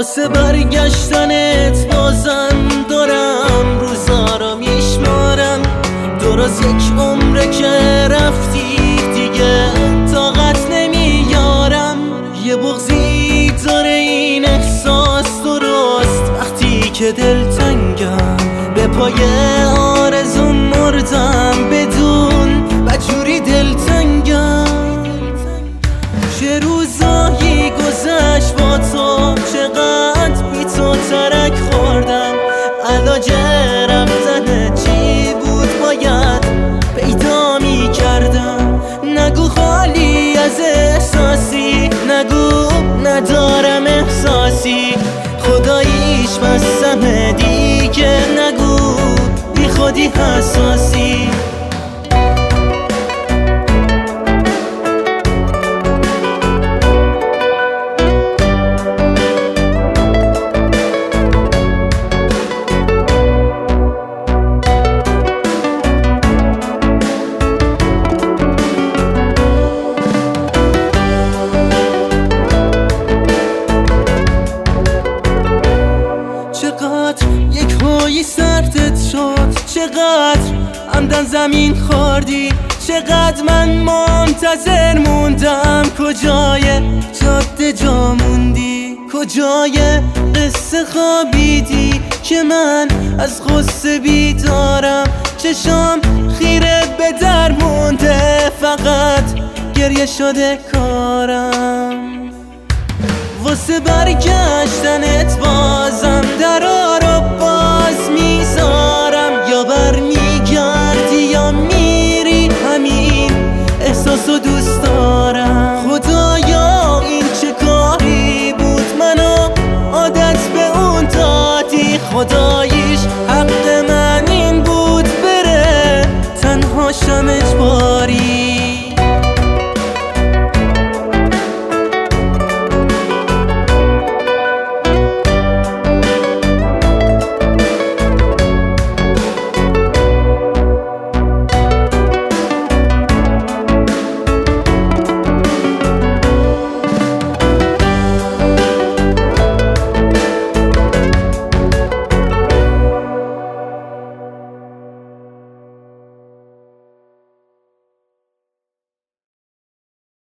واسه برگشتنت بازم دارم روزا رو میشمارم. درست یک عمره که رفتی دیگه طاقت نمیارم. یه بغضی داره این احساس درست وقتی که دلتنگم، به پای آرزو مردم بدون بجوری دلتنگم. چه روزایی گذشت با تو، چقدر بی تو ترک خوردم. علاج رفتن چی بود باید پیدا می کردم. نگو خالی از احساسی، نگو ندارم احساسی. خداییش بستم دیگه، نگو بی خودی حساسی. چقدر یک هایی سردت شد، چقدر عمدن زمین خوردی، چقدر من منتظر موندم. کجای جاده جا موندی، کجای قصه خوابیدی که من از غصه بیدارم. چشام خیره به در مونده، فقط گریه شده کارم. واسه برگشتنت بازم درا رو باز میذارم. یا برمیگردی یا میری، همین احساسو دوست دارم. خدایا این چه کاری بود، منو عادت به اون دادی. خداییش حق من این بود بره، تنهاشم اجباری.